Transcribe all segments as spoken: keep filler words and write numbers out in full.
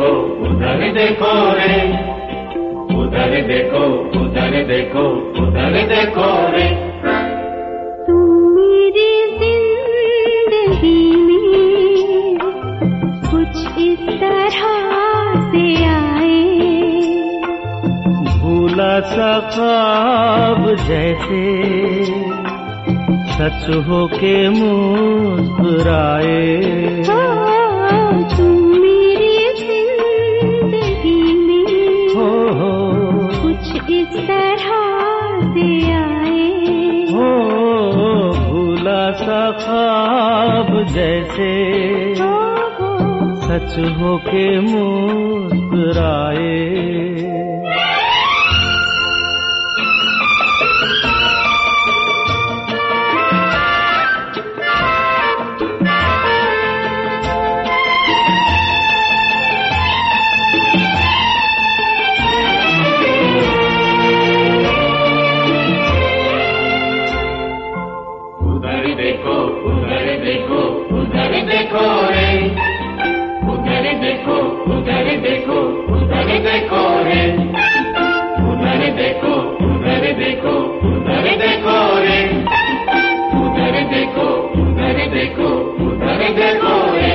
देखो उधर देखो रे, उधर देखो उधर देखो उधर देखो रे। तुम मेरी जिंदगी में कुछ इस तरह से आए, भूला सा ख्वाब जैसे सच हो के मुस्कुराए। तुम मेरी जिंदगी में हो हो कुछ इस तरह से आए, हो भूला सा ख्वाब जैसे सच हो के मुस्कुराए। उधर देखो उधर देखो उधर देखो रे, उधर देखो उधर देखो उधर देखो रे, उधर देखो उधर देखो उधर देखो रे, उधर देखो उधर देखो उधर देखो रे।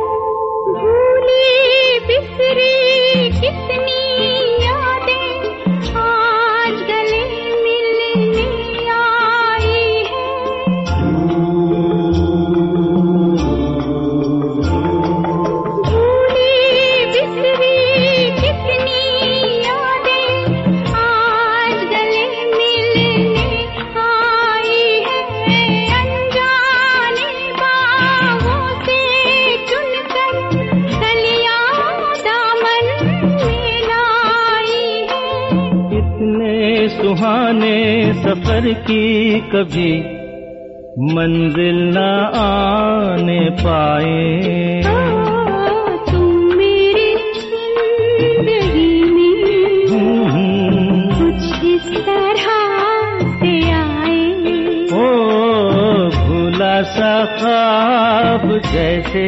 भूली बिसरी कितनी यादें आज गले मिलने आई है, भूली बिसरी कितनी यादें आज गले मिलने आई है। अनजाने बाहों से चुनकर कलियां दामन में लाई है। इतने सुहाने सफर की कभी मंजिल न आने पाए। तुम मेरी जिंदगी में कुछ इस तरह से आए, ओ भूला सा ख्वाब जैसे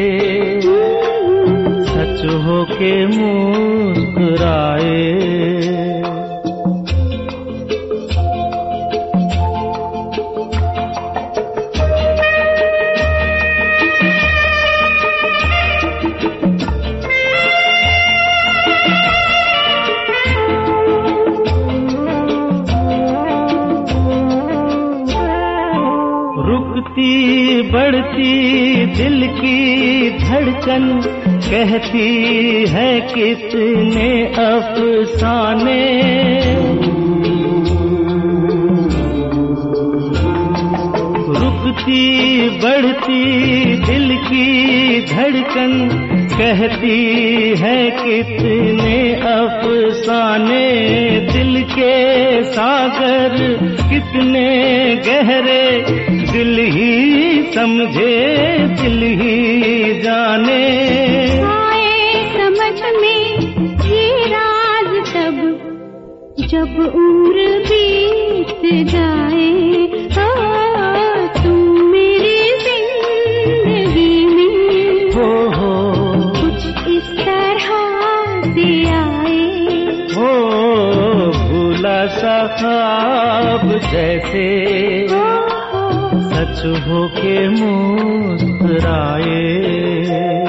सच हो के मुस्कुराए। रुकती बढ़ती दिल की धड़कन कहती है कितने अफसाने। रुकती बढ़ती दिल की धड़कन कहती है कितने अफसाने। दिल के सागर कितने गहरे दिल ही समझे दिल ही जाने। आए समझ में ये राज तब जब उम्र बीत जाए। ओ, तुम मेरी जिंदगी में हो हो कुछ इस तरह से आए, हो भूला सा ख्वाब जैसे सच हो के मुस्कुराए।